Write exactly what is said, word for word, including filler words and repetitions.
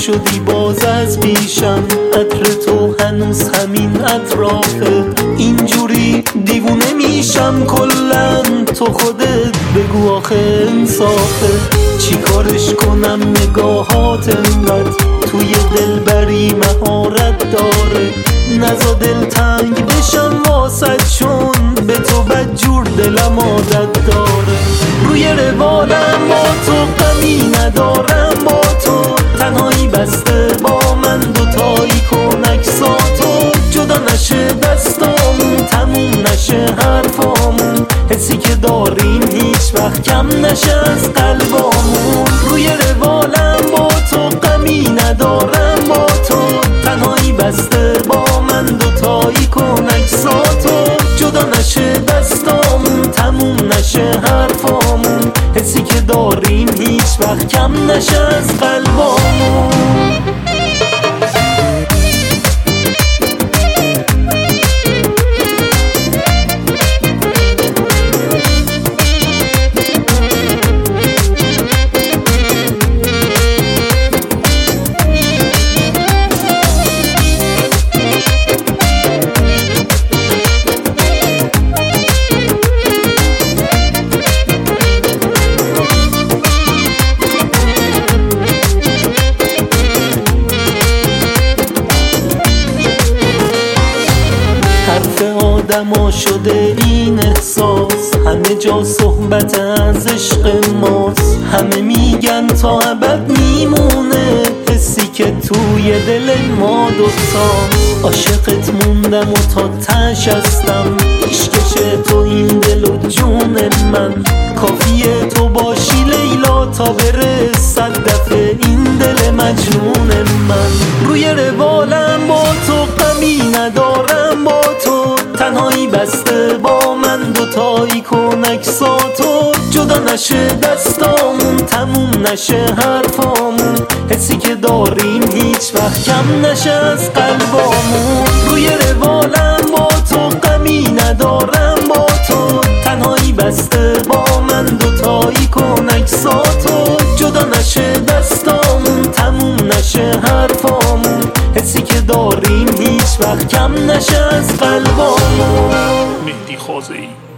نشدی باز از پیشم، عطر تو هنوز همین اطرافه، اینجوری دیوونه میشم کلن. تو خودت بگو آخه انصافه، چی کارش کنم نگاهات انقدر توی دلبری مهارت داره، نزا دل تنگ بشم واسد چون به تو بدجور دلم عادت داره. روی روالم با تو غمی ندارم، با تو تنهایی بسته با من دوتایی کن عکساتو، جدا نشه دستامون تموم نشه حرفامون، حسی که داریم هیچ وقت کم نشه از قلبامون. روی روالم با تو غمی ندارم، با تو تنهایی بسته با من دوتایی کن عکساتو، جدا نشه دستامون تموم نشه حرفامون، حسی که داریم هیچ وقت کم نشه از قلبامون. آدما شده این احساس، همه جا صحبت از عشق ماست، همه میگن تا ابد میمونه، حسی که توی دل ما دوتاست. عاشقت موندم و تا تش هستم، پیشکش تو این دل و جون من، کافیه تو باشی لیلا تا بره صد دفعه این دل مجنون من. روی روالم با تو غمی ندارم، با تو تنهایی بسته با من دوتایی کن عکساتو، جدا نشه دستامون تموم نشه حرفامون، حسی که داریم هیچ وقت کم نشه از قلبامون. روی روالم با تو غمی ندارم، با تو تنهایی بسته با من دوتایی کن عکساتو، جدا نشه دستامون تموم نشه حرفامون، حسی که داریم هیچ وقت کم نشه از قلبامون. مهدی خازه‌ای